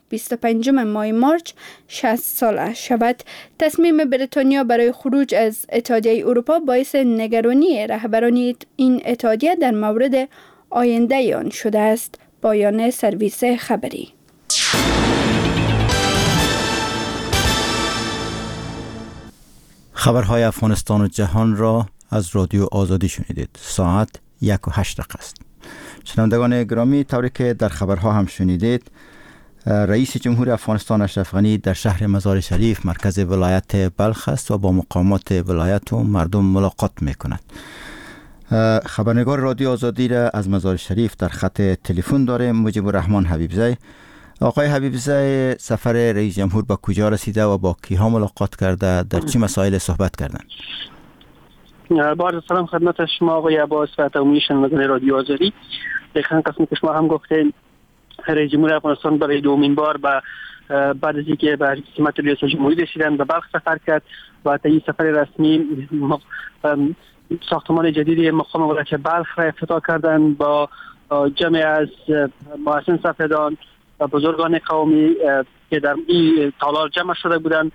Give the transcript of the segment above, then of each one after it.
25 ماه مارچ 60 ساله شود. تصمیم بریتانیا برای خروج از اتحادیه اروپا باعث نگرانی رهبران این اتحادیه در مورد آینده آن شده است. پایان سرویس خبری. خبرهای افغانستان و جهان را از رادیو آزادی شنیدید. ساعت 1:08 است. شنوندگان گرامی، طوری که در خبرها هم شنیدید، رئیس جمهور افغانستان اشرف غنی در شهر مزار شریف مرکز ولایت بلخ است و با مقامات ولایت و مردم ملاقات می‌کند. خبرنگار رادیو آزادی را از مزار شریف در خط تلفن داریم، مجیب الرحمن حبیبزی. آقای حبیبزی، سفر رئیس جمهور با کجا رسیده و با کیها ملاقات کرده؟ در چه مسائل صحبت کردند؟ با عرض سلام خدمت شما آقای عباس و تمامی شنوندگان رادیو آزادی. دقیقاً قسمی که شما هم گفتین، رئیس جمهور افغانستان برای دومین بار بعد از اینکه به سمت ریاست جمهوری رسیدن به بلخ سفر کرد و تا این سفر رسمی ساختمان جدید مقام ولایت بلخ را افتتاح کردن با جمع از محسن صفدان و بزرگان قومی که در این تالار جمع شده بودند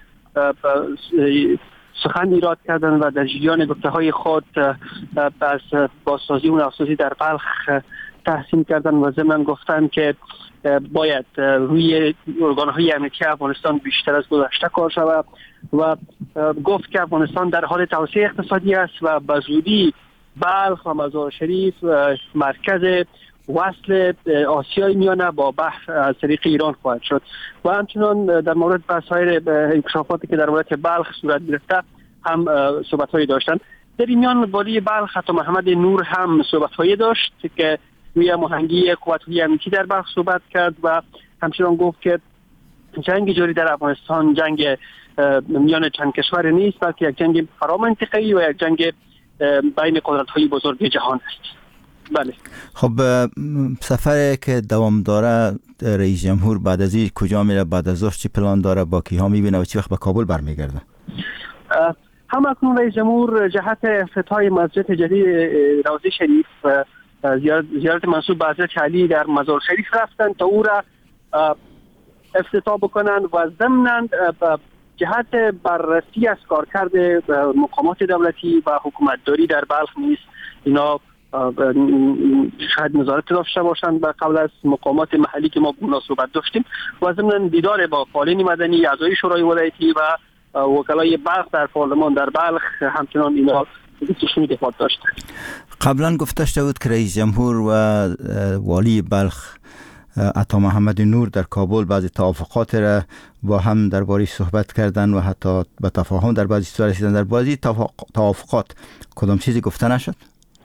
سخن ایراد کردن و در جریان گفته‌های خود از بازسازی و نوسازی در بلخ تحسین کردن و ضمن گفتن که باید روی ارگان‌های امنیتی افغانستان بیشتر از گذشته کار شود و گفت که افغانستان در حال توسعه اقتصادی است و به زودی بلخ و مزار شریف مرکز وصل آسیای میانه با بحر از طریق ایران خواهد شد و همچنان در مورد بحث‌های انکشافاتی که در ولایت بلخ صورت گرفته هم صحبت‌هایی داشتن. در این میان والی بلخ عطا محمد نور هم صحبت‌هایی داشت که روی مهنگی قوت‌های امنیتی در بلخ صحبت کرد و همچنان گفت که جنگ جاری در افغانستان جنگ میان چند کشور نیست، بلکه یک جنگ فرامنطقه‌ای و یک جنگ بین قدرت‌های بزرگ جهان است. بله. خب سفری که دوام داره رئیس جمهور بعد از این کجا میره؟ بعد از چی پلان داره؟ با کیها میبینه و چی وقت به کابل برمیگرده؟ هم اکنون رئیس جمهور جهت افتتاح مسجد جدید روضه شریف زیارت منسوب به حضرت علی در مزار شریف رفتن تا او را افتتاح بکنند و ضمناً جهت بررسی از کارکرد مقامات دولتی و حکومتداری در بلخ نیست اینا شاید نظارت داشته باشند به قبل از مقامات محلی که ما مناسبت داشتیم و ضمن دیدار با فعالین مدنی، اعضای شورای ولایتی و وکلای بلخ در پارلمان در بلخ همچنان اینا گفتگوی دفاع داشتند. قبلا گفته شده بود که رئیس جمهور و والی بلخ عطا محمد نور در کابل بعضی توافقات را با هم درباره صحبت کردن و حتی به تفاهم در بعضی چیزا رسیدن. در بعضی توافقات کدام چیزی گفته نشد؟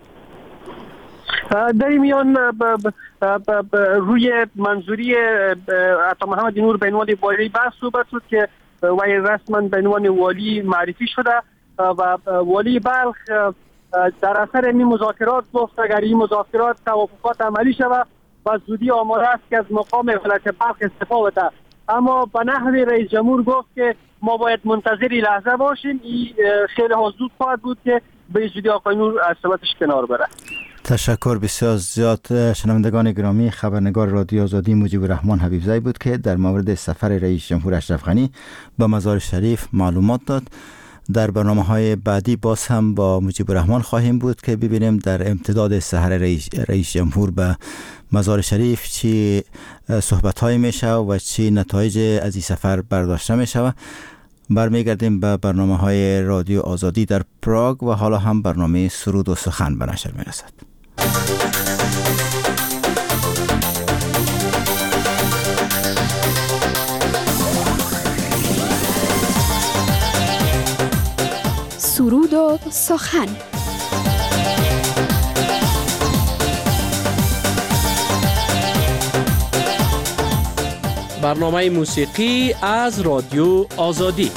در این میان روی منظوری عطا محمد نور به عنوان والی بلخ صحبت شد که وی رسما به عنوان والی معرفی شده و والی بلخ در اثر این مذاکرات گفت اگر این مذاکرات توافقات عملی شود و زودی آماده است که از مقام ولایت بلخ استعفا بده، اما به نحو رئیس جمهور گفت که ما باید منتظری لحظه باشیم. این خیلی زود خواهد بود که به زودی آقای نور از ثبتش کنار بره. تشکر بسیار زیاد. شنوندگان گرامی، خبرنگار رادیو آزادی مجیب الرحمن حبیبزی بود که در مورد سفر رئیس جمهور اشرف غنی به مزار شریف معلومات داد. در برنامه‌های بعدی باز هم با مجیب الرحمن خواهیم بود که ببینیم در امتداد سفر رئیس جمهور به مزار شریف چی صحبت‌های میشه و چی نتایج از این سفر برداشته میشه. برمیگردیم به برنامه‌های رادیو آزادی در پراگ و حالا هم برنامه سرود و سخن به نشر میرسد. سرود و سخن. برنامه موسیقی از رادیو آزادی.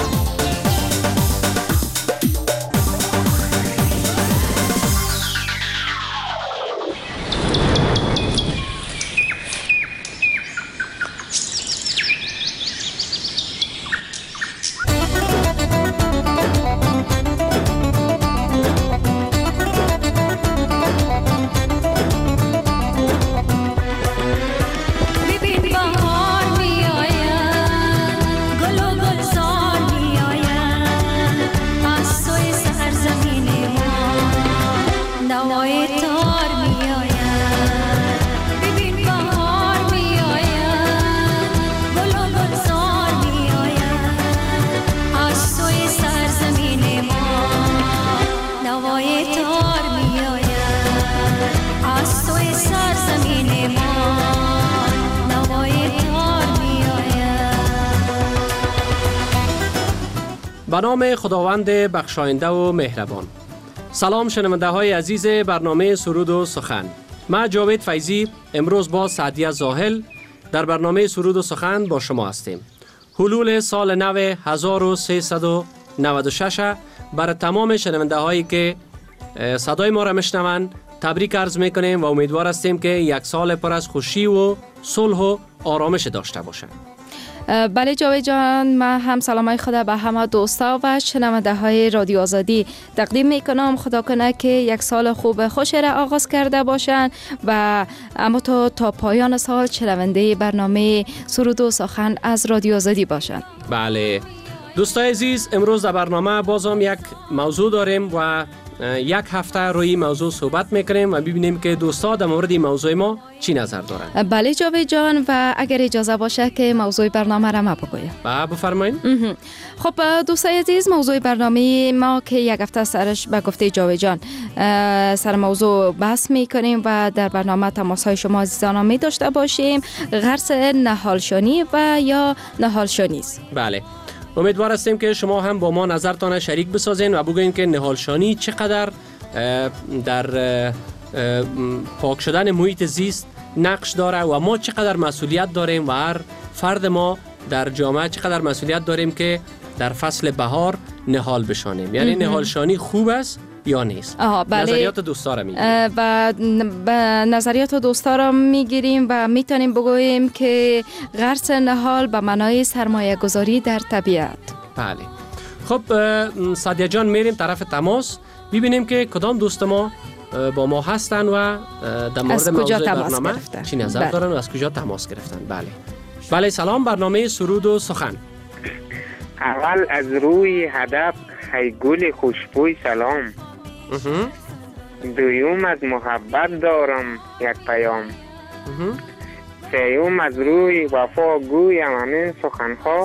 ببین بهار می آید به نام خداوند بخشاینده و مهربان. سلام شنونده های عزیز برنامه سرود و سخن. من جاوید فیضی امروز با سعدیه زاهل در برنامه سرود و سخن با شما هستیم. حلول سال نو 1396 برای تمام شنونده هایی که صدای ما را میشنوند تبریک عرض میکنیم و امیدوار هستیم که یک سال پر از خوشی و صلح و آرامش داشته باشند. بله جاوید جان، من هم سلامای خدا به همه دوستا و شنونده های رادیو آزادی تقدیم میکنم. خدا کنه که یک سال خوب خوش را آغاز کرده باشند و اما تا پایان سال شنونده برنامه سرود و سخن از رادیو آزادی باشند. بله دوستای عزیز، امروز در برنامه بازم یک موضوع داریم و یک هفته روی موضوع صحبت میکنیم و ببینیم که دوستا در مورد این موضوع ما چی نظر دارن. بله جاوید جان، و اگر اجازه باشه که موضوع برنامه را ما بگویم. بفرمایید. خب دوستای عزیز، موضوع برنامه ما که یک هفته سرش به گفته جاوید جان سر موضوع بحث میکنیم و در برنامه تماس های شما عزیزان می داشته باشیم. غرس نهالشانی و یا نهالشانیست. بله، امیدوار هستیم که شما هم با ما نظرتان شریک بسازین و بگوین که نهالشانی چقدر در پاک شدن محیط زیست نقش داره و ما چقدر مسئولیت داریم و هر فرد ما در جامعه چقدر مسئولیت داریم که در فصل بهار نهال بشانیم. یعنی نهالشانی خوب است یا نیست؟ بله. نظریات دوستا را میگیریم و نظریات دوستا را میگیریم و میتونیم بگوییم که غرس نهال به معنای سرمایه گذاری در طبیعت. بله. خب سعدیه جان، میریم طرف تماس ببینیم که کدام دوست ما با ما هستن و در مورد موضوع برنامه چی نظر دارن و از کجا تماس گرفتن. بله سلام، برنامه سرود و سخن. اول از روی هدف ای گل خوشبوی سلام. دویم از محبت دارم یک پیام. سیوم از روی وفا گویم همین سخنها.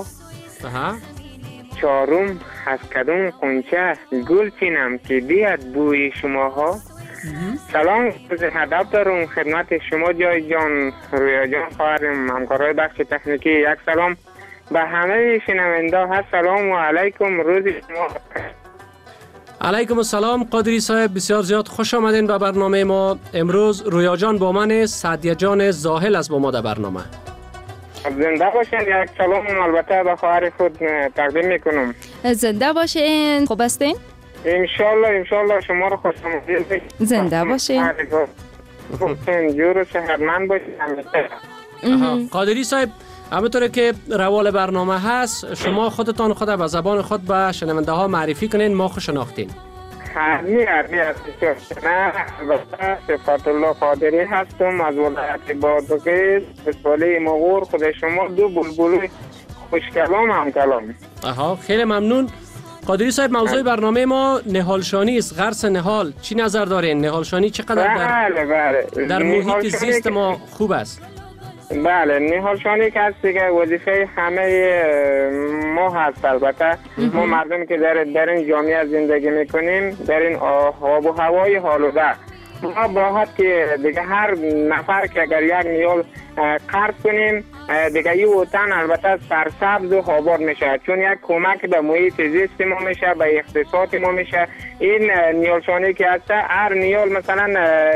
چهارم از کدوم قنچه گل چینم که بیاد بوی شماها. سلام، از هدف دارم خدمت شما جای جان، رویا جان، خواهرم، همکارای بخش تکنیکی. یک سلام به همه شنونده ها. السلام علیکم، روز شما. علیکم السلام قادری صاحب، بسیار زیاد خوش آمدین به برنامه ما. امروز رویا جان با من، سعدیه جان زاهل از با ما در برنامه. زنده باشین. یک سلام البته به خواهر خود تقدیم میکنم. زنده باشین. خوب هستین؟ انشالله شما رو خوش آمدید. زنده باشین. جور و صحتمند باشین همیشه. قادری صاحب، همونطور که روال برنامه هست شما خودتان خود به زبان خود به شنونده ها معرفی کنین، ما خوش شناختین. حرمی نه، صفات الله قادری هستم از ولایت بادغیس، فساله مغور. خود شما دو بلبل خوش کلام هم کلام. خیلی ممنون قادری صاحب. موضوع برنامه ما نهالشانی است، غرس نهال. چی نظر دارین؟ نهالشانی چقدر در محیط زیست ما خوب است؟ بله، نهالشانی که هست دیگه وظیفه همه ما هست. البته ما مردم که در این جامعه زندگی میکنیم، در این آب و هوای آلوده، ما باید که دیگه هر نفر که اگر یک نیال قرض کنیم دیگه این وطن البته سرسبز و آباد میشه، چون یک کمک به محیط زیست ما میشه، به اقتصاد ما میشه. این نیالشانی که هست، هر نیال مثلا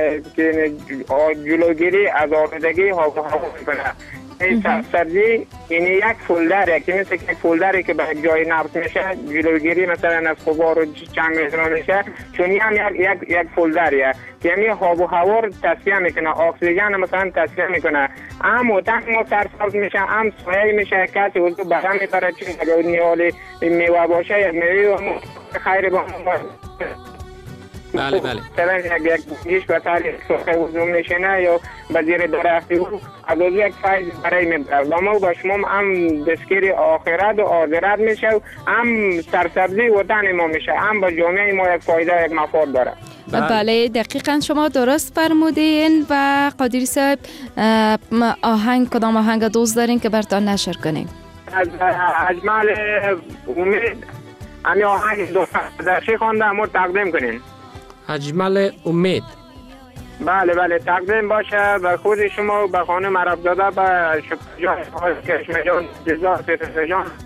جلوگیری از آلودگی آب و هوا میکنه. این سبزی این یک فولدره که مثل یک فولدری که به جای نبت میشه، جلوگیری مثلا از غبار و چنگ میشه، چون هم یک فولدریه که همین آب و هوا رو تصفیه میکنه، اکسیژن مثلا تصفیه میکنه. هم وطن ما سرسبز میشه، هم سایه میشه، کسی وضو بدن میبره. چون اگر نیالی میوه باشه یک میوه خیر با ما. بله. مثلا یک گیش به تاریخ سخه وضو میشنه یا به زیر درختی از یک فایز برای میبره و ما با شما هم دستگیر آخرت و آذرت میشه، هم سرسبزی وطن ما میشه، هم به جامعه ما یک فایده، یک مفاد داره. بله دقیقا شما درست فرمودین. و قادری صاحب، کدام آهنگ دوست دارین که براتون نشر کنیم؟ از اجمل امید همین آهنگ دوست درشی خوانده امور تقدیم کنین. اجمل امید. بله تقدیم باشه به خود شما و به خانم عرب داده، به شکر جان، کشم جان، جزا، ستر جان،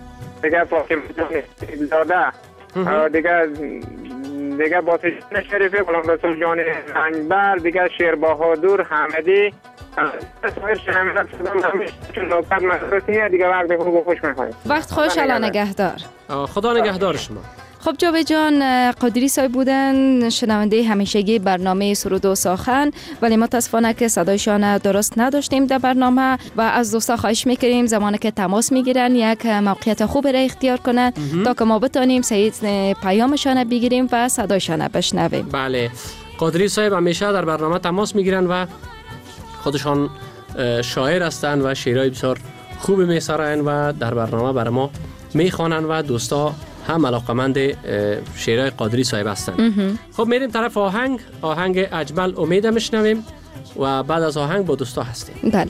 دیگه فاطمه جان زاده دیگه باتجان شریفی، غلام رسول جان رنگبر، دیگه شیر بهادر حمدی، سایر شنوندگان صدام همیشه چون نوبت مخصوصیه دیگه. وقت خوش می‌خوایم. وقت خوش، الله نگهدار. خدا نگهدار شما. خب جاوید جان، قادری صاحب بودن، شنونده همیشگی برنامه سرود و ساخن، ولی متاسفانه که صدایشان درست نداشتیم در برنامه و از دوستا خواهش میکنیم زمانی که تماس میگیرن یک موقعیت خوب را اختیار کنن تا که ما بتونیم صحیح پیامشان بگیریم و صدایشان بشنویم. بله، قادری صاحب همیشه در برنامه تماس میگیرن و خودشان شاعر هستند و شعرهای بسیار خوب میسرن و در برنامه برای ما میخوانن و دوستا هم علاقمند شعرهای قادری صاحب هستند. خب میریم طرف آهنگ اجمل امید میشنویم و بعد از آهنگ با دوستا هستیم. بله.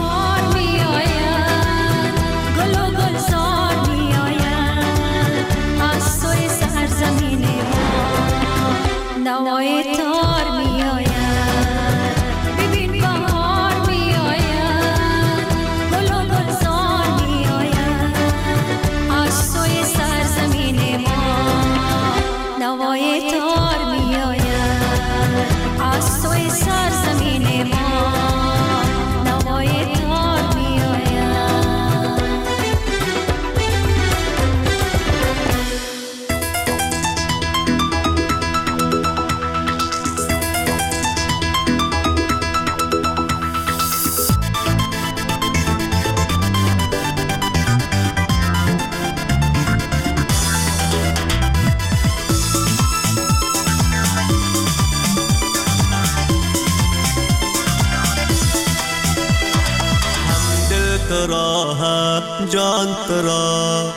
جان ترا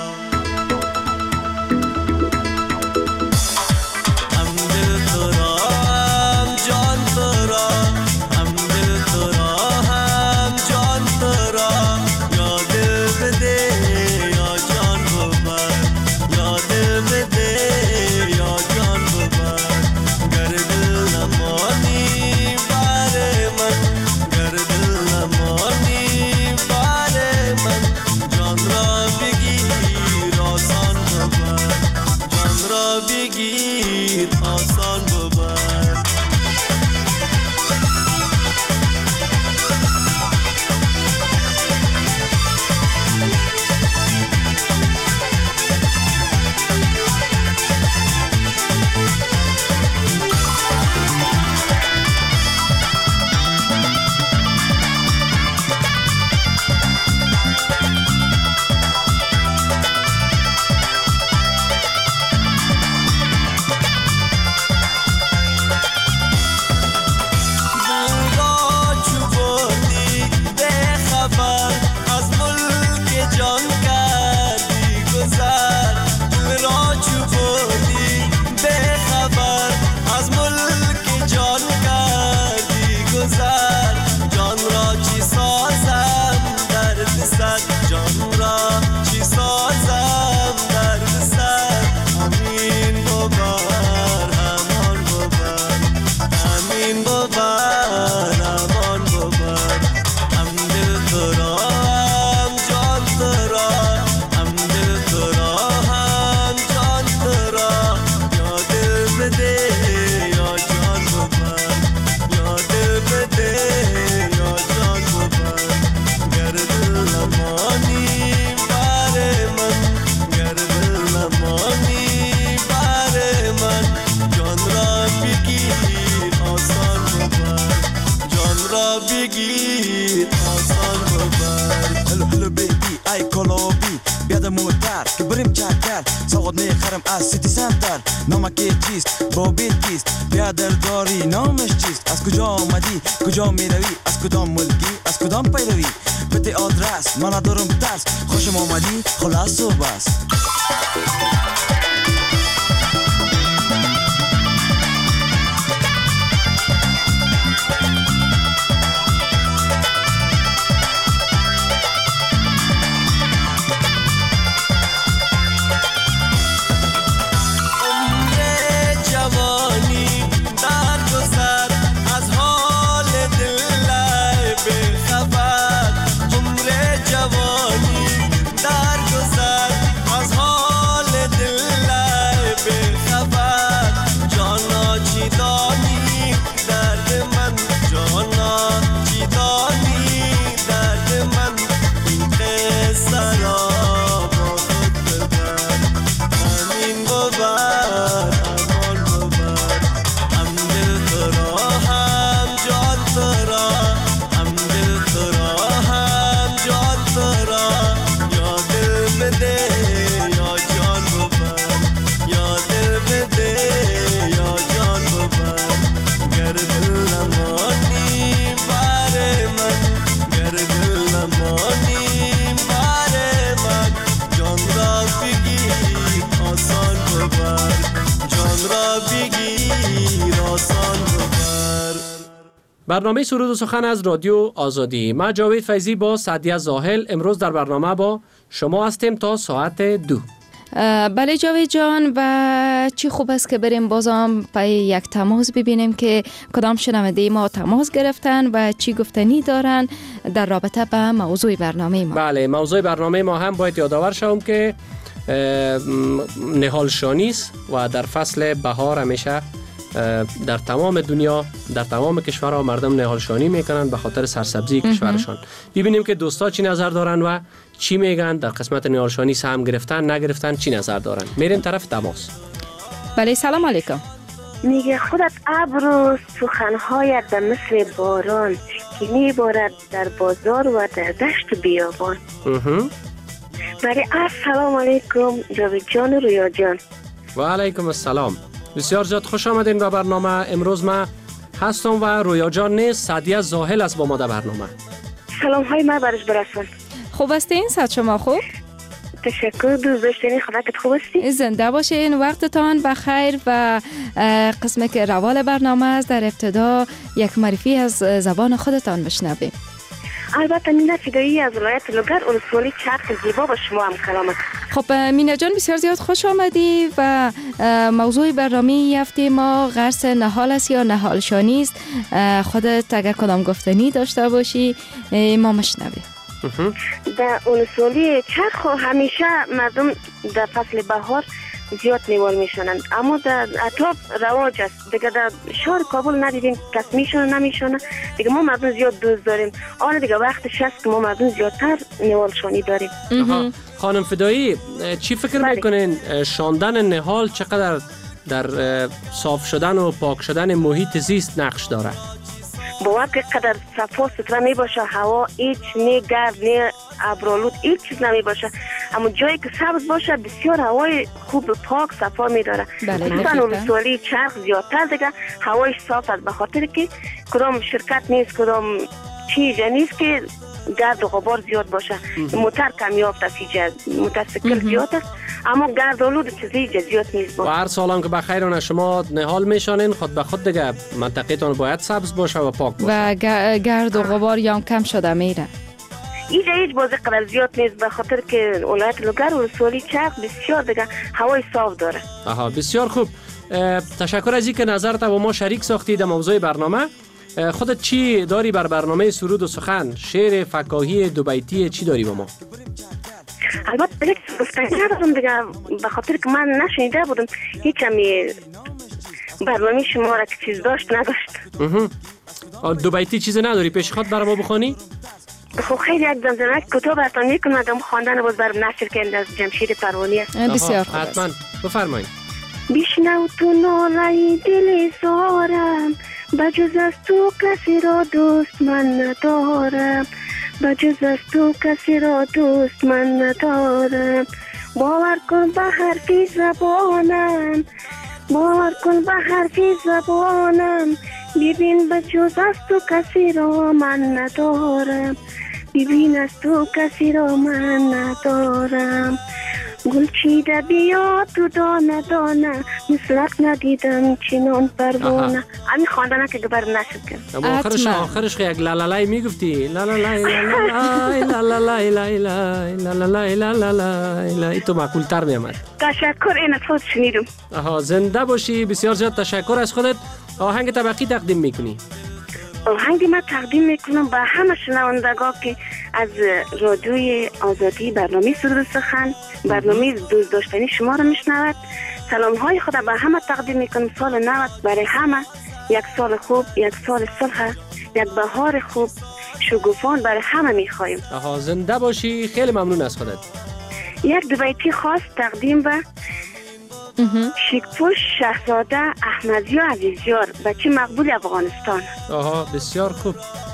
هم دل ترا هم جان ترا هم دل ترا هم جان ترا یا دل بده یا جان ببر یا دل بده یا جان ببر گر دل نمانی بار من گر دل نمانی بار من جان را بگیر آسان ببر جان را بگیر آسان ببر از سیتی سنتر نامک چیست بابیت کیست بیادرداری نامش چیست از کجا آمدی کجا می روی از کدام ملکی از کدام پیروی بده آدرس من ندارم ترس خوشم آمدی خلاص و بس از برنامه سرود و سخن از رادیو آزادی. ما جاوید فیضی با سعدیه زاهل امروز در برنامه با شما هستیم تا ساعت 2. بله جاوید جان، و چی خوب است که بریم بازم پای یک تماس ببینیم که کدام شنونده ما تماس گرفتن و چی گفتنی دارن در رابطه با موضوع برنامه ما. بله، موضوع برنامه ما هم باید یادآور شوم که نهالشانی است و در فصل بهار همیشه در تمام دنیا، در تمام کشورها مردم نهالشانی میکنن به خاطر سرسبزی کشورشان. ببینیم که دوستا چی نظر دارن و چی میگن در قسمت نهالشانی، سهم گرفتن نگرفتن چی نظر دارن. میریم طرف تماس. بله، سلام علیکم. میگه خودت ابر و سخنهایت به مثل باران که میبارد در بازار و در دشت بیابان. بله، السلام علیکم جاوید جان و رویا جان. و علیکم السلام. بسیار زیاد خوش آمدین به برنامه. امروز ما هستم و رویا جان نیست، سعدیه زاهل است با ما در برنامه. سلام های ما برش برسون. خوب هستین؟ صحت شما خوب؟ تشکر، دوست داشتنی، خدا که خوب هستی. زنده باشین، وقتتان بخیر. و قسمت که روال برنامه است در ابتدا یک معرفی از زبان خودتان بشنویم. البته مینا فدایی از ولایت لوگر ولسوالی چرخ زیبا با شما هم کلامت. خب مینا جان، بسیار زیاد خوش آمدی و موضوع برنامه این هفته ما غرس نهال است یا نهالشانی است. خودت اگر کدام گفتنی داشته باشی ما مشنویم. در ولسوالی چرخ همیشه مردم در فصل بهار زیاد نیوال میشونن، اما در اطراف رواج است. دیگه در شهر کابل ندیدیم کس میشونه نمیشونه. دیگه ما مردم زیاد دوست داریم. آن دیگه وقتش هست که ما مردم زیادتر نیوال شانی داریم. خانم فدایی، چی فکر میکنین شاندن نهال چقدر در صاف شدن و پاک شدن محیط زیست نقش داره؟ با وقت قدر صفا سوتره می باشه، هوا هیچ نه گرد نه ابرآلود هیچ چیز نمی باشه، اما جایی که سبز باشه بسیار هوای خوب پاک صفا می داره. مثلا ولسوالی چرخ زیادتر دیگه هوایش صاف است، به خاطر که کدام شرکت نیست، کدام چیز نیست که گرد و غبار زیاد باشه. موتر کمیافت است، موتورسیکل زیاد است، اما گرد و آلود چیزی زیاد نیست. و هر سال هم که بخیرانه شما نهال میشانین، خود به خود دیگه منطقه‌تان باید سبز باشه و پاک باشه و گرد و غبار یا کم شده میره. اینجا هیچ بازی قدر زیاد نیست، به خاطر که ولایت لوگر ولسوالی چرخ بسیار دیگه هوای صاف داره. بسیار خوب. تشکر از اینکه نظرت با ما شریک ساختی در موضوع برنامه. خودت چی داری بر برنامه سرود و سخن؟ شعر فکاهی دو بیتی چی داری با ما؟ البته بلیک گفتنی ندارم دیگه، به خاطر که من نشنیده بودم هیچ همی برنامه شما را که چیز داشت نداشت. دو بیتی چیز نداری پیش خود برای ما بخوانی؟ خب خیلی یک دمزنک کتاب هستم میکنم خواندن باز برام نشر کردن از جمشید پروانی است. بسیار خوب است. حتما بفرمایید. بیشنو تو نالای دل زارم، بجز از تو کسی را دوست من ندارم، بجز از تو کسی را دوست من ندارم. باور کن به حرفی زبانم، باور کن به حرفی زبانم، ببین بجز از تو کسی را من ندارم، ببین از تو کسی را من ندارم. گل چیده بیا تو دانه دانه، مثلک ندیدم چنان پروانه. همین خواندنه که گبر نشد کرد. آخرش یک لالالای میگفتی، لالالای لالالای لالالای لالالای لالالای، تو معقول تر میامد. تشکر، این از خود شنیدم. زنده باشی، بسیار زیاد تشکر از خودت. آهنگ طبقی تقدیم میکنی؟ آهنگ ما تقدیم میکنم به همه شنوندگان که از رادیوی آزادی برنامه سرود و سخن، برنامه دوست داشتنی شما رو میشنود. سلام های خدا به همه تقدیم میکنم. سال 90 برای همه یک سال خوب، یک سال صلح، یک بهار خوب شگوفان برای همه میخوایم. زنده باشی، خیلی ممنون از خودت. یک دو بیتی خاص تقدیم به شیکپوش شهزاده احمدی و عزیزیار، بچه مقبول افغانستان. بسیار خوب.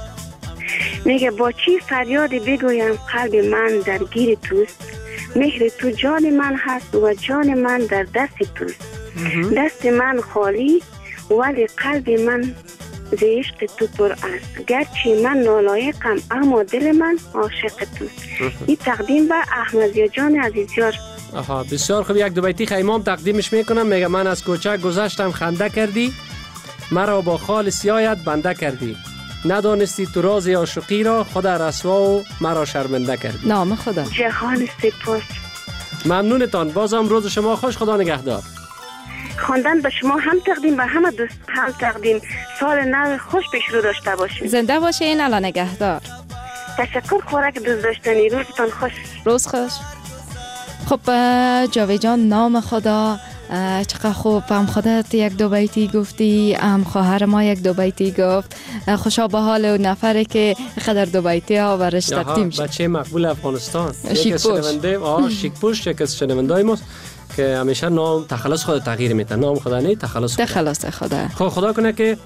میگه با چی فریادی بگویم قلب من درگیر توست، مهر تو جان من هست و جان من در دست توست. دست من خالی ولی قلب من ز عشق تو پر است، گرچه من نالایقم اما دل من عاشق توست. این تقدیم به احمدی جان عزیزیار. بسیار خوب. یک دو بیتی خیمام تقدیمش میکنم. میگه من از کوچه گذشتم خنده کردی، مرا با خال سیاهت بنده کردی. ندانستی تو راز عاشقی را خود رسوا و مرا شرمنده کردی. نام خدا. جهان سپاس. ممنونتان. بازم روز شما خوش. خدا نگهدار. خواندن به شما هم تقدیم و همه دوست هم تقدیم. سال نو خوش پیش رو داشته باشید. زنده باشین. الله نگهدار. تشکر. خوراک دوست داشتنی. روزتان خوش. روز خوش. خب جاوید جان، نام خدا چقدر خوب. هم خودت یک دو بیتی گفتی، هم خواهر ما یک دو بیتی گفت. خوشا به حال و نفره که خدر دو بیتی ها برش تقدیم شد. بچه مقبول افغانستان، شیکپوش. شیکپوش یک از شنوندای ماست که همیشه نام تخلص خود تغییر میده. نام خدا نه، تخلص خدا. تخلص خدا. خب خدا کنه که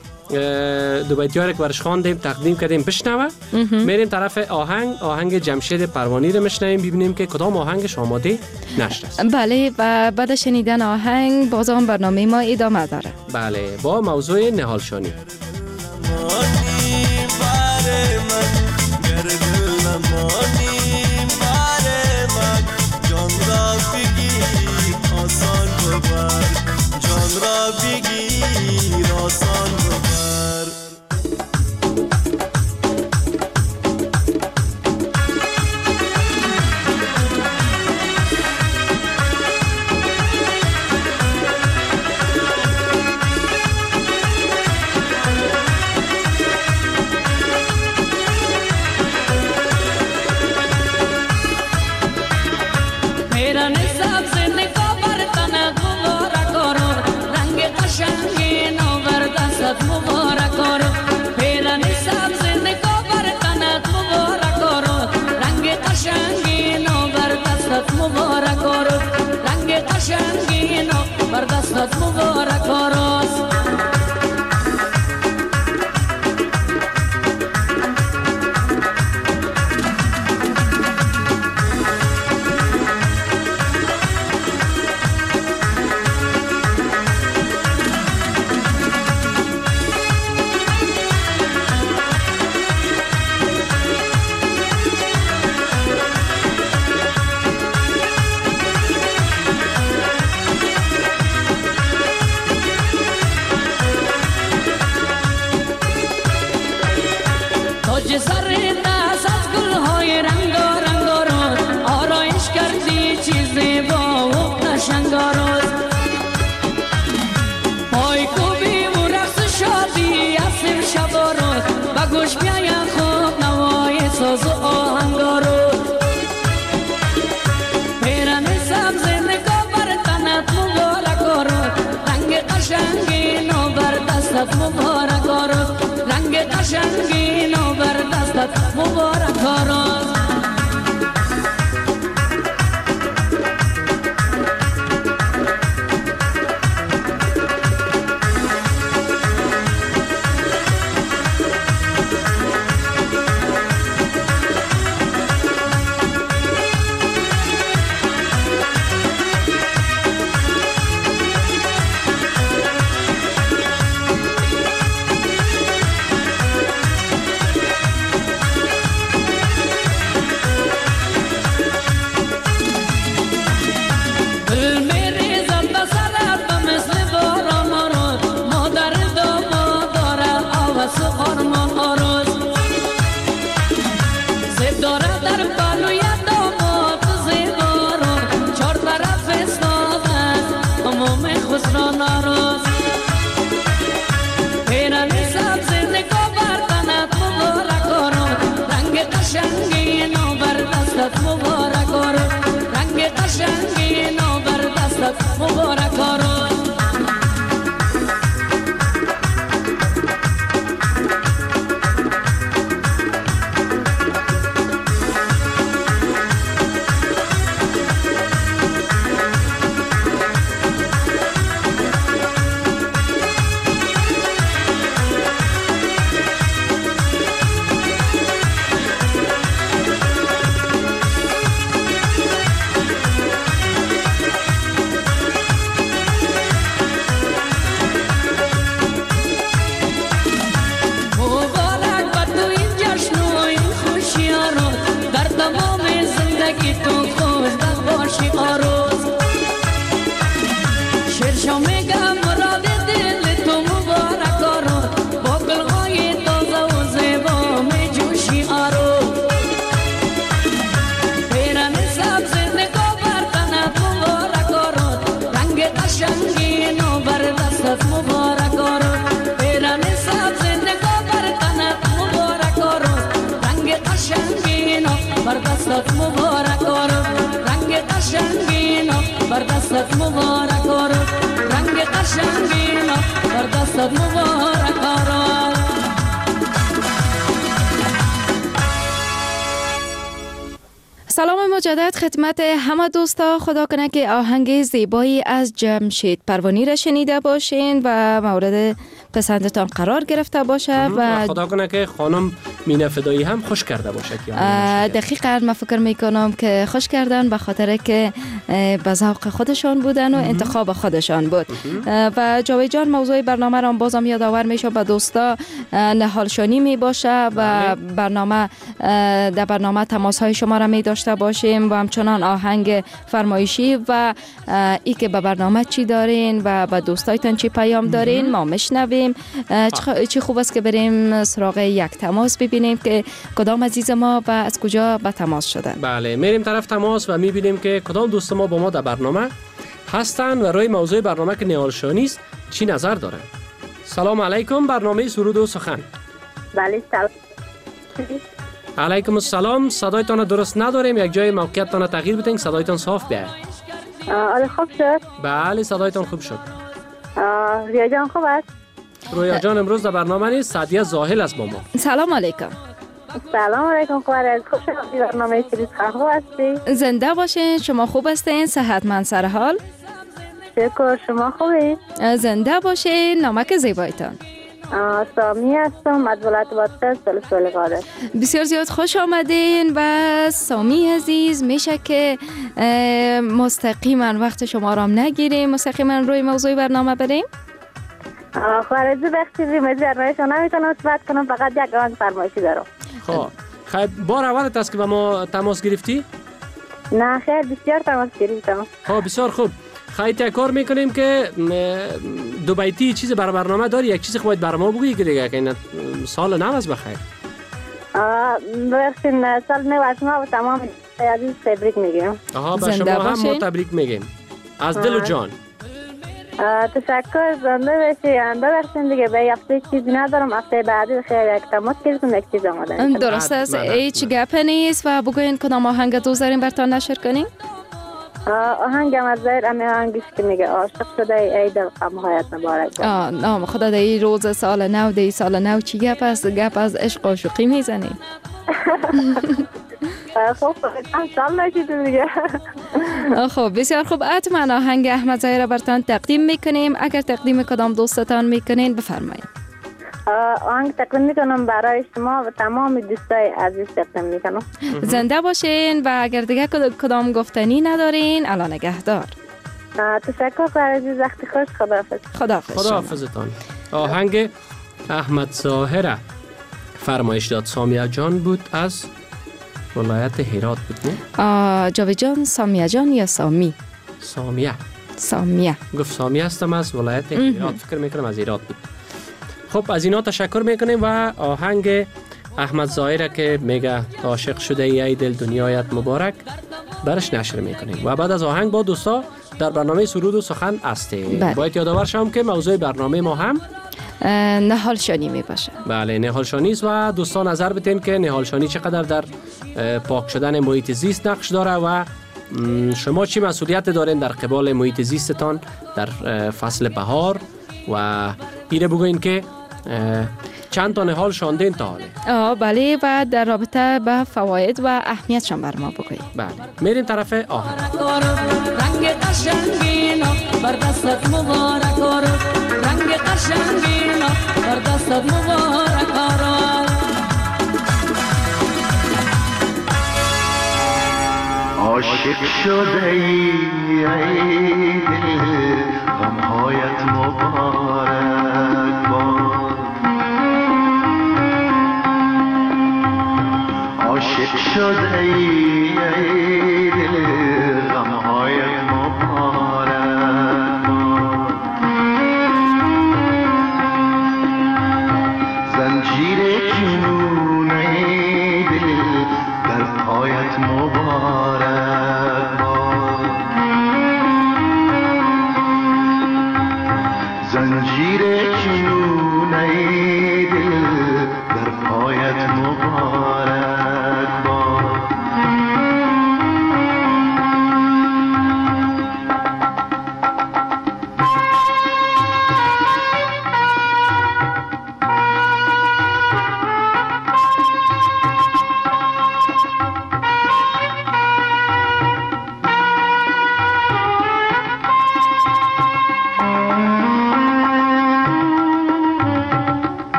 دو بیتی ها رو که برش خواندیم تقدیم کردیم بشنوه. میریم طرف آهنگ جمشید پروانی رو میشنویم، ببینیم که کدام آهنگش آماده نشده است. بله، و بعد شنیدن آهنگ بازم برنامه ما ادامه داره. بله، با موضوع نهال شانی. میگم مراد دل تو مبارک آرو با گلهای تازه و بر دستت مبارک آرو رنگ قشنگینا بر دستت مبارک آرو. سلام مجدد خدمت همه دوستا. خدا کنه که آهنگ زیبایی از جمشید پروانی را شنیده باشین و مورد پسندتان قرار گرفته باشه و خدا کنه که خانم مینه فدایی هم خوش کرده باشه. دقیقاً من فکر میکنم که خوش کردن به خاطر که به ذوق خودشان بودن و انتخاب خودشان بود. و جاوید جان موضوع برنامه را بازم یادآور میشه به دوستا نهالشانی می باشه و برنامه در برنامه تماس های شما را می داشته باشیم و همچنان آهنگ فرمایشی و ای که به برنامه چی دارین و به دوستایتان چی پیام دارین ما میشنویم. چی خوب است که بریم سراغ یک تماس ببینیم که کدام عزیز ما و از کجا به تماس شدن. بله میریم طرف تماس و میبینیم که کدام دوست ما با ما در برنامه هستن و روی موضوع برنامه که نهالشانی است چی نظر دارن. سلام علیکم، برنامه سرود و سخن. بله سلام. علیکم السلام. صدایتان درست نداریم، یک جای موقعیتتان تغییر بدین صدایتان صاف بیاد. آره خوب شد. بله صدایتان خوب شد. رویا جان خوب است؟ رویا جان امروز در برنامه نیست، سعدیه زاهل است با ما. سلام علیکم. سلام علیکم. خوب شد برنامه سرود خوب هستی؟ زنده باشین. شما خوب هستین؟ صحتمند سر حال؟ شکر. شما خوبید؟ زنده باشین. نامک زیبایتان؟ سامی هستم از ولایت بادغیس سلسله قادر. بسیار زیاد خوش آمدین. و سامی عزیز میشه که مستقیما وقت شما را نگیریم، مستقیما روی موضوع برنامه بریم. خارجی وقتی ریمزی برنامه‌شو نمیتونم صحبت کنم، فقط یک آهنگ فرمایشی دارم. خب بار اولت است که با ما تماس گرفتی؟ نه خیر بسیار تماس گرفتم. بسیار خوب. خیلی کار میکنیم که دو بیتی چیز برای برنامه داری، یک چیز خواهید برای ما بگویی که دیگه که سال نو از بخیر. بخشین سال نو از شما و تمام عزیز تبریک میگیم. به شما هم ما تبریک میگیم از دل و جان. تشکر. زنده باشی. ببخشید دیگه به هفته چیزی ندارم، هفته بعدی خیلی یک تماس گرفتم یک چیز آماده. درست است، هیچ گپ نیست. و بگوین کدام آهنگ دوست دارین براتون نشر کنین؟ آهنگم از زیر آهنگش که میگه عاشق شده ای دل غمهایت مبارک. خدا دی روز سال نو، دی سال نو چی گپ است؟ گپ از عشق و عاشقی میزنی. خب سال نشید دیگه. خب بسیار خوب. حتما آهنگ احمد ظاهر براتون تقدیم میکنیم. اگر تقدیم کدام دوستتان میکنین بفرمایید. آهنگ تقدیم میکنم برای شما و تمام دوستای عزیز تقدیم میکنم. زنده باشین و اگر دیگه کدام گفتنی ندارین الان نگهدار. تشکر بر عزیز، وقتی خوش. خداحافظتان. آهنگ احمد ظاهر فرمایش داد سامیه جان بود از ولایت هرات بود نه؟ جاوید جان سامیه جان یا سامی؟ سامیه گفت سامیه هستم از ولایت هرات، فکر میکنم از هرات بود. خب از اینا تشکر میکنیم و آهنگ احمد ظاهر که میگه عاشق شده ای دل دنیایت مبارک برش نشر میکنیم. و بعد از آهنگ با دوستا در برنامه سرود و سخن هستیم. باید یادآور شم که موضوع برنامه ما هم نهالشانی می باشه. بله نهالشانی است و دوستان نظر بدین که نهالشانی چقدر در پاک شدن محیط زیست نقش داره و شما چی مسئولیت دارین در قبال محیط زیستتان در فصل بهار و ایره بگوین که چند تا نهال شاندین تا حاله. بله و در رابطه با فواید و اهمیتشان بر ما بگویید. بله میریم طرف آهنگ. رنگ قشنگینا بر دستت مبارک آرو رنگ قشنگینا بر دستت مبارک آرو. عاشق شده ای دل غمهایت مبارک باد. عاشق شده ای دل غمهایت مبارک باد. زنجیر جنون ای دل در پایت مبارک باد. زنجیر جنون ای دل در پایت مبارک باد.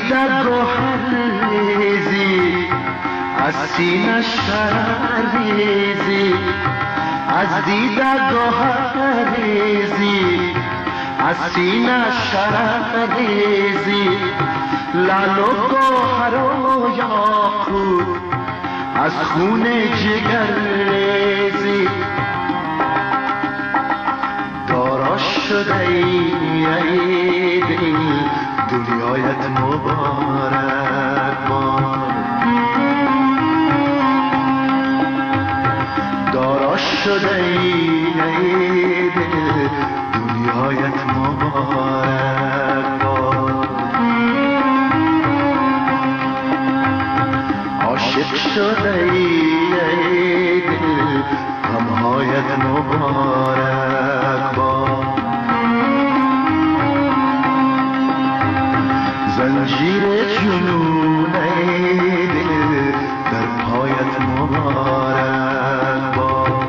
دیده گوهر ریزی از سینه شرر ریزی از دیده گوهر ریزی از سینه شرر ریزی لعل و گوهر و یاقوت از خون جگر ریزی دارا شده ای دل دنیایت مبارک باد دارا شده ای دل دنیایت مبارک باد عاشق شده ای دل غمهایت مبارک باد زنجیر جنون ای دل در پایت مبارک باد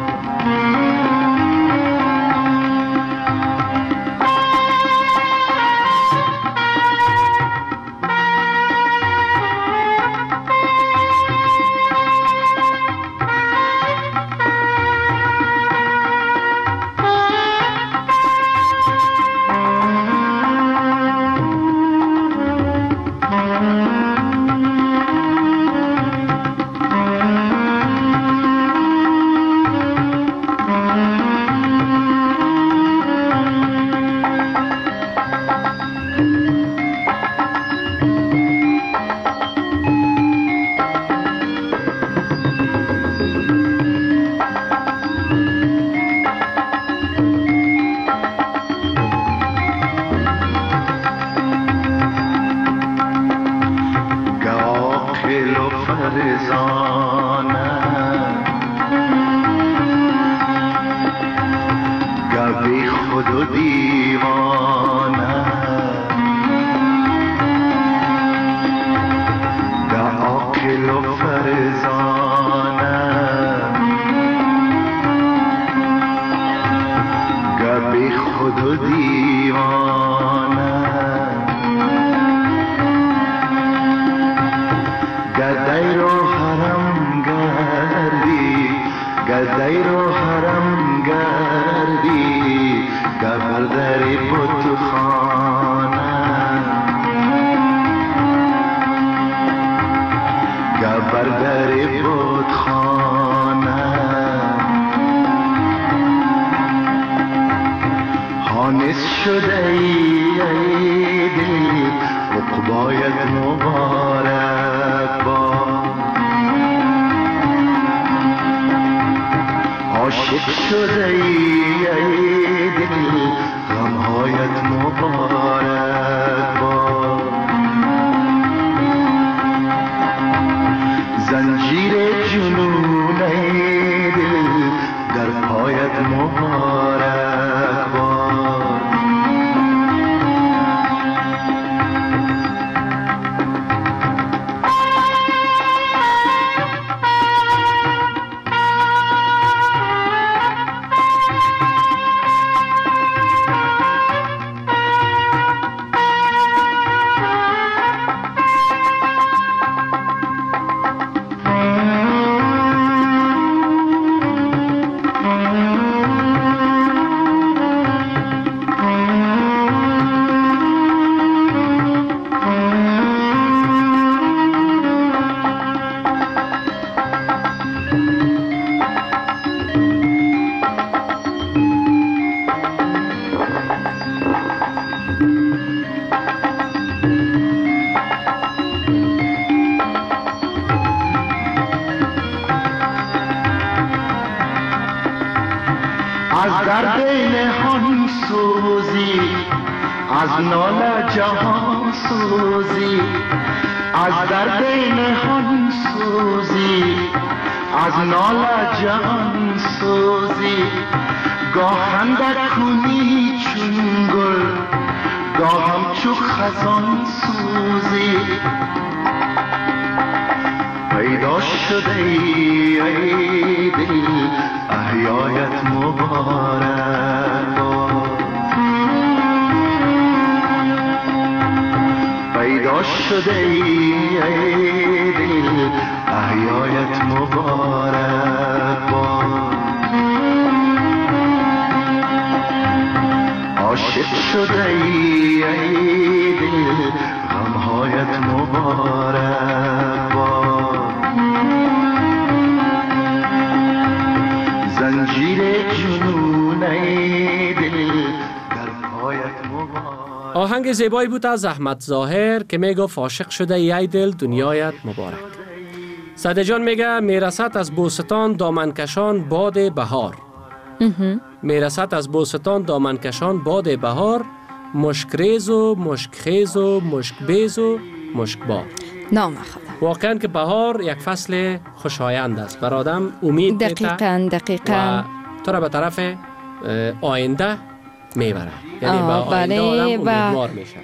شده ای دل احیایت مبارک باد. عاشق شده ای دل غمهایت مبارک باد. زنجیر جنون ای دل در پایت مبارک. آهنگ زیبایی بود از احمد ظاهر که میگفت عاشق شده ای دل دنیایت مبارک. سعد جان میگه میرسد از بوستان دامنکشان باد بهار. میرسد از بوستان دامنکشان باد بهار، مشکریز و مشکخیز و مشکبیز و مشکبار. نام خدا. واقعا که بهار یک فصل خوشایند است، بر آدم امید میده دقیقاً و تو را به طرف آینده میبره، یعنی به آینده آدم امیدوار میشه.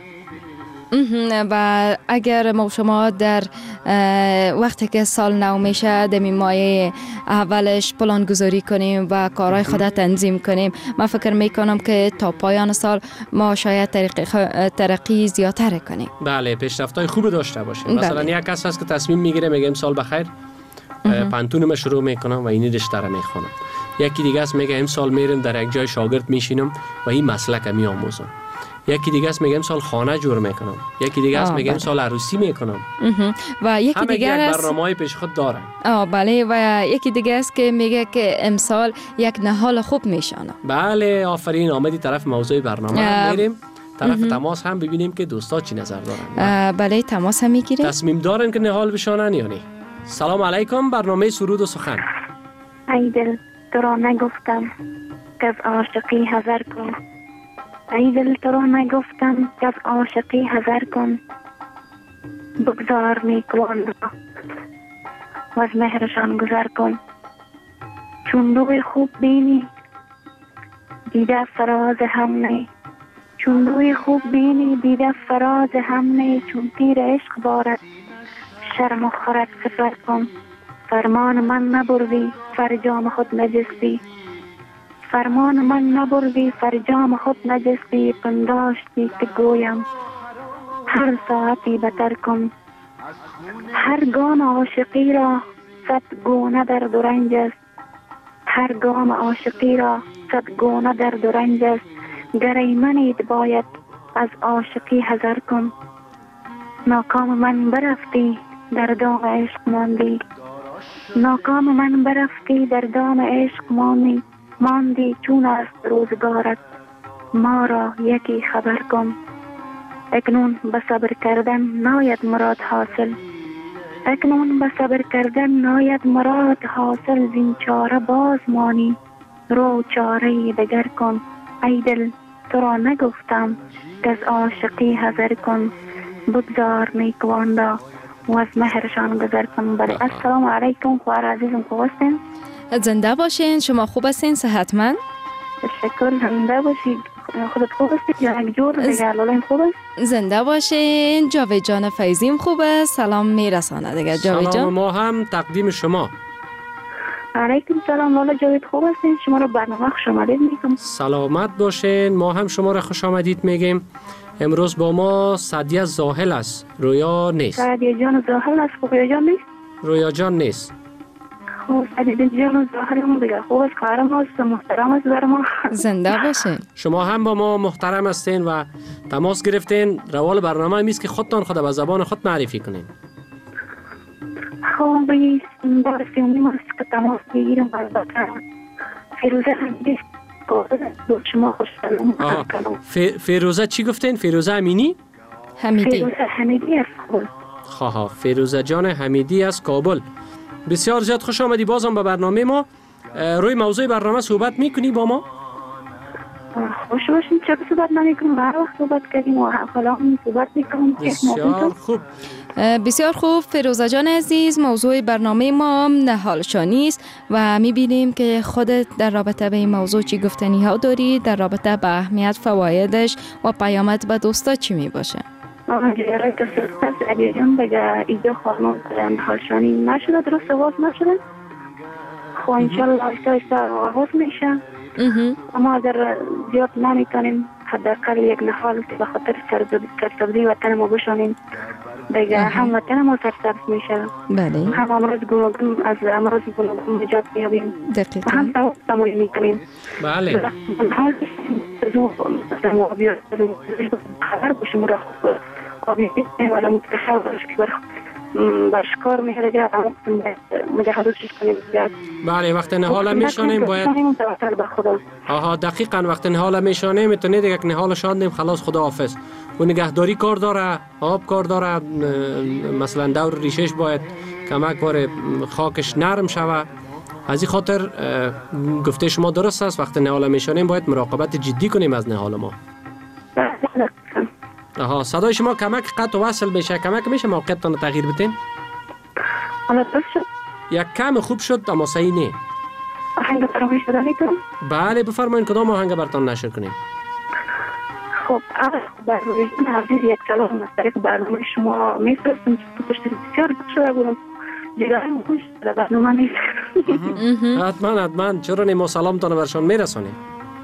و اگر ما شما در وقتی که سال نو میشه در ماه اولش پلان گذاری کنیم و کارهای خود تنظیم کنیم، من فکر میکنم که تا پایان سال ما شاید ترقی زیادتر کنیم. بله، پیشرفت‌های خوب داشته باشیم. مثلا یک کس هست که تصمیم میگیره میگه امسال بخیر پانتونم شروع میکنم و این رشته را میخونم. یکی دیگه است میگه امسال میرم در یک جای شاگرد میشینم و این مسلک میآموزم. یکی دیگه است میگه امسال خانه جور میکنم. یکی دیگه است میگه امسال عروسی میکنم. و یکی دیگه است برنامه‌های پیش خود داره. بله، و یکی دیگه است که میگه که امسال یک نهال خوب میشانم. بله، آفرین. آمدی طرف موضوع برنامه میریم طرف تماس هم ببینیم که دوستا چی نظر دارن. بله، تماس هم میگیریم. تصمیم دارن که نهال بشانن یا نه. سلام علیکم، برنامه سرود و سخن. ای دل تو را نگفتم که از عاشقی حذر کن. ای دل تو را نگفتم که از عاشقی حذر کن. بگذار نیکوان را و از مهرشان گذر کن. چون روی خوب بینی دیده فراز هم نی. چون روی خوب بینی دیده فراز هم نی. چون تیر عشق بارد شرم و خرد سفر کن. فرمان من نبردی فرجام خود نجستی. فرمان من نبردی فرجام خود نجستی. پنداشتی که گویم هر ساعتی بتر کن. هر گام عاشقی را صد گونه درد و رنج است. هر گام عاشقی را صد گونه درد و رنج است. گر ایمنید باید از عاشقی حذر کن. ناکام من برفتی در دام عشق ماندی. ناکام من برفتی در دام عشق ماندی. چون است روزگارت ما را یکی خبر کن. اکنون به صبر کردن ناید مراد حاصل. اکنون به صبر کردن ناید مراد حاصل. زین چاره باز مانی رو چاره دگر کن. ای دل تو را نگفتم که از عاشقی حذر کن. بگذار نیکوان را و از مهرشان گذر کن. بله، السلام علیکم خوار عزیزم، خوب هستین؟ زنده باشین. شما خوب هستین؟ صحتمند؟ تشکر. زنده باشید. خودت خوب هستید؟ یک جور دیگه الان خوب است؟ زنده باشین. جاوید جان فیضیم خوبه، سلام میرسانه دیگه. جاوید جان سلام ما هم تقدیم شما. علیکم سلام. لالا جاوید خوب هستین؟ شما رو برنامه خوش آمدید میگم. سلامت باشین. ما هم شما را خوش آمدید میگیم. امروز با ما سعدیه زاهل است، رویا نیست. سعدیه جان زاهل است، رویا جان نیست. رویا جان نیست. خوب، سعدیه جان زاهل هم دیگه خوب است، کارم است، محترم است بر ما. زنده باشین. شما هم با ما محترم هستین و تماس گرفتین. روال برنامه میست که خودتان خود به زبان خود معرفی کنین. خوب است، بار سیومیم است که تماس بگیرم. البته فیروزه هم شما خوش فیروزه چی گفتین؟ فیروزه امینی؟ فیروزه حمیدی از کابل. خواه فیروزه جان حمیدی از کابل. بسیار زیاد خوش آمدی بازم به برنامه ما. روی موضوع برنامه صحبت میکنی با ما؟ خوش باشین. چرا صحبت نمیکنم؟ هر وقت صحبت کردیم و حالا هم صحبت میکنم. بسیار خوب. بسیار خوب فیروزه جان عزیز، موضوع برنامه ما نهالشانی است و میبینیم که خودت در رابطه به این موضوع چی گفتنی ها داری، در رابطه به اهمیت، فوایدش و پیامت به دوستا چی میباشه؟ جیاره که سرست علی جان بگه ایجا خانم نهالشانی نشده، درست آغاز نشده. خب انشالله آیسته آغاز میشه. اما اگر زیاد نمیکنیم حداقل یک نهال که به خاطر سرسبزی وطن ما بشانیم دیگه هموطن ما سرسبز میشه. بله. هم امراض گوناگون از امراض گوناگون نجات میابیم. دقیقاً. هم سواد تمویل میکنیم. بله. حال مثلا ما بیاد خبر باشیم را آبی ولی متخصص باشه که باشکار میشه دیگه مجهزش کنیم. بله وقتی نهال میشانیم باید آها دقیقاً وقتی نهال میشانیم میتونید یک نهال شاندیم خلاص خداحافظ. و نگهداری کار داره، آب کار داره، مثلا دور ریشش باید کمک باره خاکش نرم شوه. از این خاطر گفته شما درست است وقتی نهال میشانیم باید مراقبت جدی کنیم از نهال ما. آها صدای شما کمک قطع و وصل میشه، کمک میشه موقعیتتان تغییر بدین؟ حالا درست شد؟ یک کم خوب شد اما صحیح نه. آهنگ فرمایش بدانی کنم؟ بله بفرمایید کدام آهنگ براتون نشر کنیم؟ خب برنامه عزیز یک سلام از طریق برنامه شما میفرستم که تو پشت بسیار شده بودم جگرم خوش در برنامه نیست. حتما چرا نیما سلامتان برشان میرسانیم؟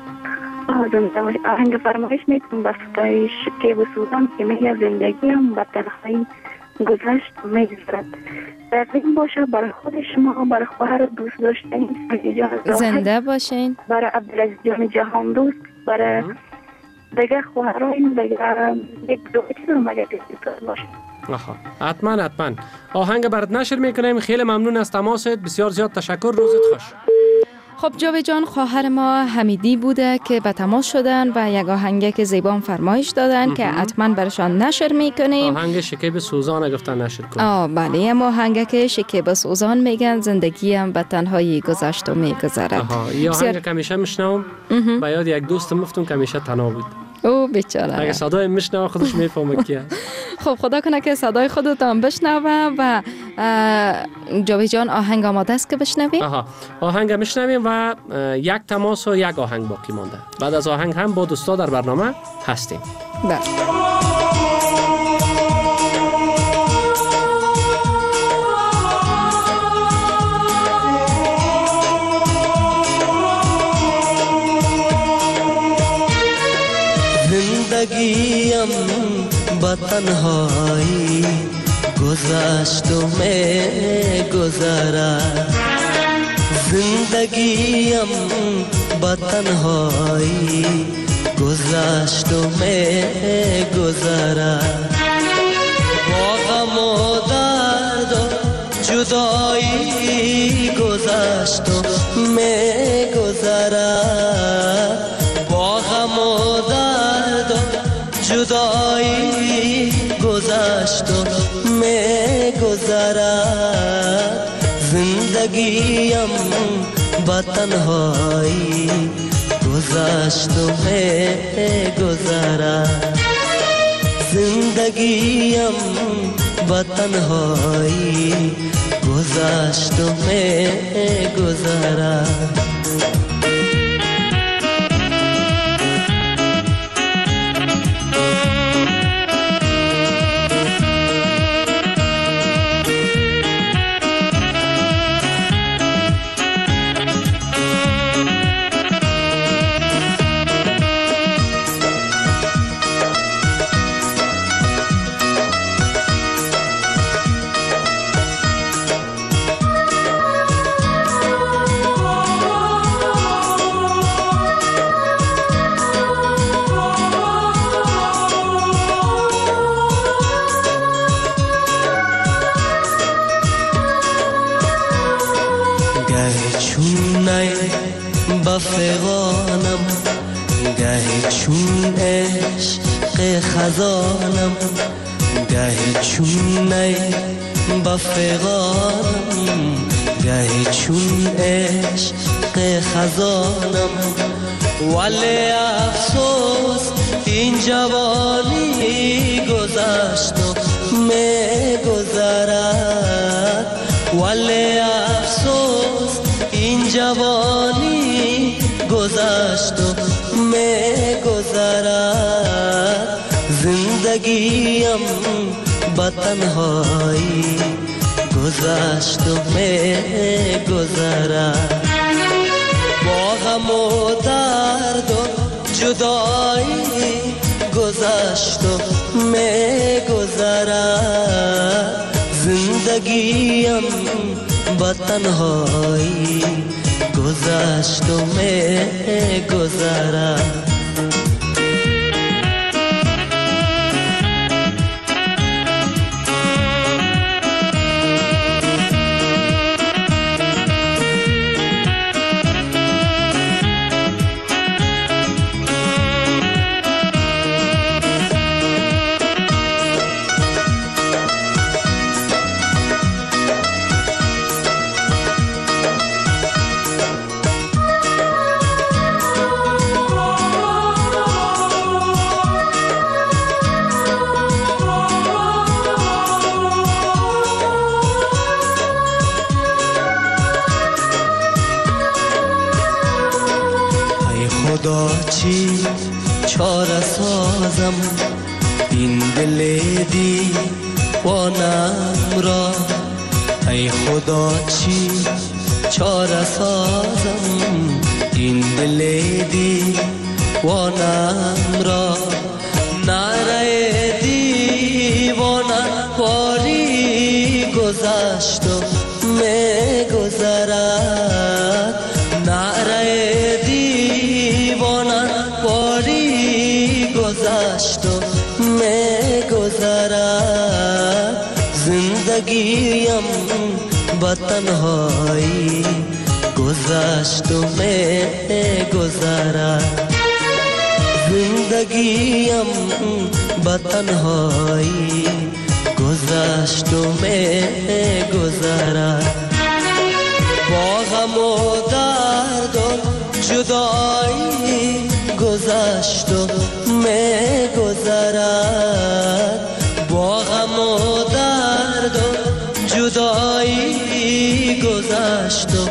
آهنگ فرمایش میکنم با ستای شکیب سوزان که میگه زندگیم با تنهایی گذشت میگذرد. دقیق باشه برای خود شما، برای خواهر دوست داشتنی زنده باشین، برای عبدالعزیز جان جهان دوست، برای دیگه خواهران دیگه یک دویتی رو مگه دیگه باشه. حتما آهنگ برات نشر میکنیم. خیلی ممنون از تماست، بسیار زیاد تشکر، روزت خوش. خب جاوید جان خواهر ما حمیدی بوده که به تماس شدن و یک آهنگ که زیبان فرمایش دادن که حتما برشان نشر میکنیم. آهنگ شکیب سوزان گفتن نشر کنیم. بله اما آهنگ که شکیب سوزان میگن زندگیم به تنهایی گذشت و میگذرد. این آهنگ که همیشه میشنوم به یاد یک دوستم افتم که همیشه تنها بود. او بیچاره. اگه صدای میشنوه خودش میفهمه کیه. خب خدا کنه که صدای خودتان بشنوه. و جاوید جان آهنگ آماده است که بشنویم؟ آهنگ میشنویم و یک تماس و یک آهنگ باقی مانده. بعد از آهنگ هم با دوستا در برنامه هستیم. بله. زندگیم با تنهایی گذشت و میگذرد. زندگیم با تنهایی گذشت و میگذرد. با غم و درد و جدایی گذشت و میگذرد. با غم و درد و جدایی گذشت و میگذرد. زندگیم با تنهایی گذشت و میگذرد. زندگیم با تنهایی گذشت و میگذرد. فغانم گهی چون عشق خزانم گهی چون نی با فغانم گهی چون عشق خزانم. ولی افسوس این جوانی گذشت و میگذرد. ولی افسوس این جوانی گذشت و میگذرد. زندگیم با تنهایی گذشت و میگذرد. با غم و درد و جدایی گذشت و میگذرد زندگیم با تنهایی گذشت و میگذرد خدا چی چاره سازم این دل دیوانم را ای خدا چی چاره سازم این دل دیوانم را نره دیوانم باری گذشت و میگذرد نره گذشت و میگذرد زندگیم با تنهایی گذشت و میگذرد زندگیم با تنهایی گذشت و میگذرد با غم و درد و جدایی گذشت و میگذرد با غم و درد و جدایی گذشت و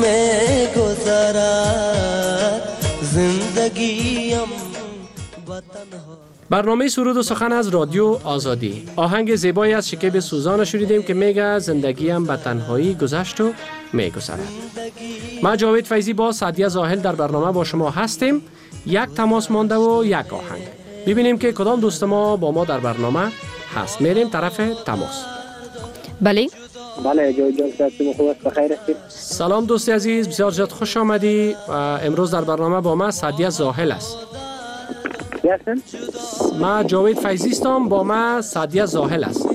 میگذرد زندگیم با تنها. برنامه سرود و سخن از رادیو آزادی. آهنگ زیبایی از شکیب سوزان شنیدیم که میگه زندگیم به تنهایی گذشت و میگذرد. ما جاوید فیضی با سعدیه زاهل در برنامه با شما هستیم. یک تماس مانده و یک آهنگ. ببینیم که کدام دوست ما با ما در برنامه هست. میریم طرف تماس. بله جوید جان صحتتون خوب است؟ بخیر هستید؟ سلام دوستی عزیز، بسیار زیاد خوش آمدی. امروز در برنامه با ما سعدیه زاهل است. هستن؟ ما جاوید فیضی هستم، با ما سعدیه زاهل است.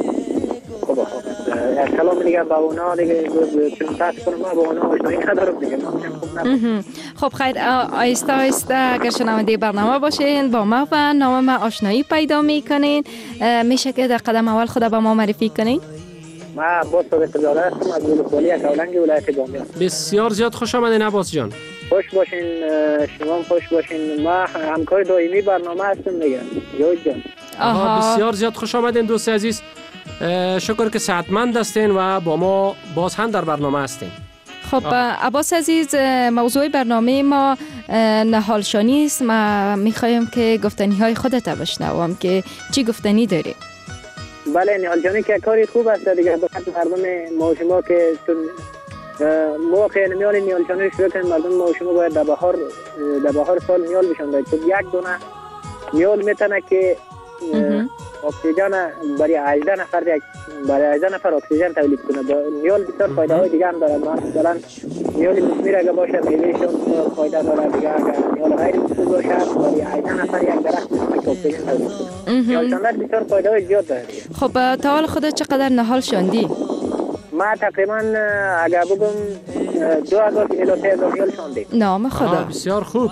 سلام میگم با اونا دیگه چون تاسو کنم با اونا آشنایی ندارم دیگه. خب خیر، آیسته آیسته اگر شنونده برنامه باشین با ما و نام ما آشنایی پیدا میکنین. میشه که در قدم اول خود به ما معرفی کنین؟ ما عباس صادق زاده هستم از ولسوالی اکاولنگ ولایت گامی. بسیار زیاد خوش آمدین عباس جان. خوش باشین، شما هم خوش باشین. ما همکار دائمی برنامه هستم دیگه جوید جان. بسیار زیاد خوش آمدین دوست عزیز. شکر که صحتمند هستین و با ما باز هم در برنامه هستین. خب عباس عزیز، موضوع برنامه ما نهالشانی است. ما میخوایم که گفتنی های خودت بشنوم که چی گفتنی داری؟ بله، نهالشانی که کاری خوب است دیگه. بخاطر مردم ما شما که ما خیلی میال نهالشانی شروع کنیم. مردم ما شما باید در بهار سال نیال بشن. چون یک دونه نیال میتونه که اکسیژن برای 18 نفر اکسیژن تولید کنه. نیال بسیار فایده های دیگه هم داره. مثلا نیال مسمیر اگه باشه میوهشون فایده داره دیگه. اگر نیال غیر مسمیر باشه برای 18 نفر یک درخت اکسیژن تولید کنه. نیال شاندن بسیار فایده های زیاد داره. خب تا حال خودت چقدر نهال شاندی؟ ما تقریبا اگر بگم 2000 تا 3000 نیال شاندیم. نام خدا. بسیار خوب.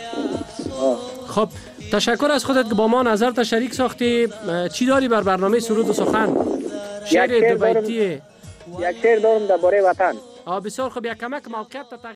خب تشکر از خودت که با ما نظر شریک ساختی. چی داری بر برنامه سرود و سخن؟ شعر دو بیتیه. یک شعر دارم درباره وطن. بسیار خوب. یک کمک موقعیت